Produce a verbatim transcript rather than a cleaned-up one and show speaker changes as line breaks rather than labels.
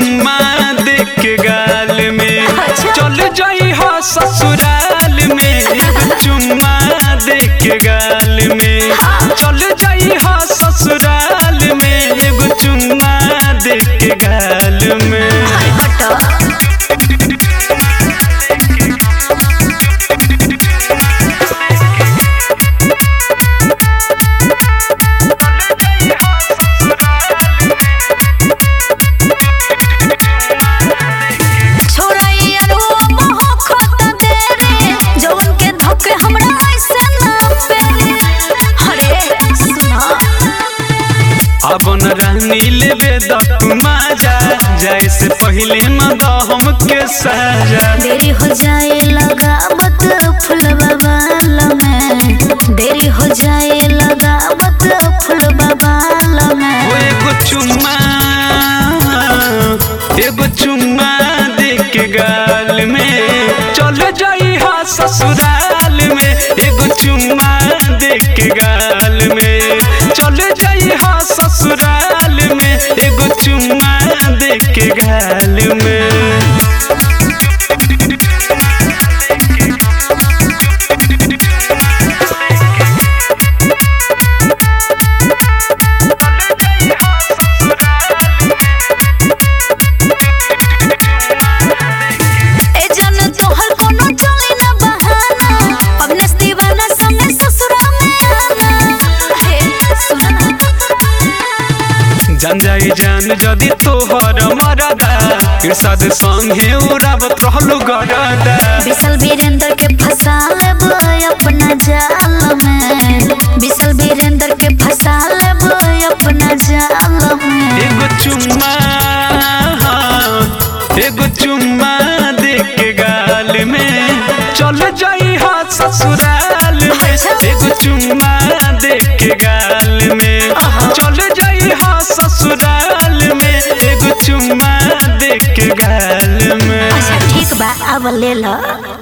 चुम्मा दे के गाल में चल जाई हो ससुराल में। एगो चुम्मा दे के गाल में चल जाई हो ससुराल में। एगो चुम्मा दे के गाल में। अपन रानी लेबे दू मजा जाए से पहले मदा हमके सजा।
देरी हो जाए लगावत फुलवा बाल में। देरी हो जाए लगावत फुलवा बाल में।
वो एगो चुम्मा एगो चुम्मा दे के गाल में चल जाई हा ससुराल में। एगो चुम्मा दे के गाल में चल जाई हा ससुराल में। एगो चुम्मा दे के गाल में। जान जाई जान जदि तोहर मरदा इरशाद संगे उड़ावत रहलू गरदा।
विशाल वीरेंद्र के फंसा लेबो अपना जाल में। विशाल वीरेंद्र के फंसा लेबो अपना जाल में।
एगो चुम्मा एगो चुम्मा दे के गाल में चल जाई हा ससुराल में। एगो चुम्मा दे के गाल में चल जाई हा ससुराल में। एगो चुम्मा दे के गाल में।
अच्छा ठीक बा अब ले लो।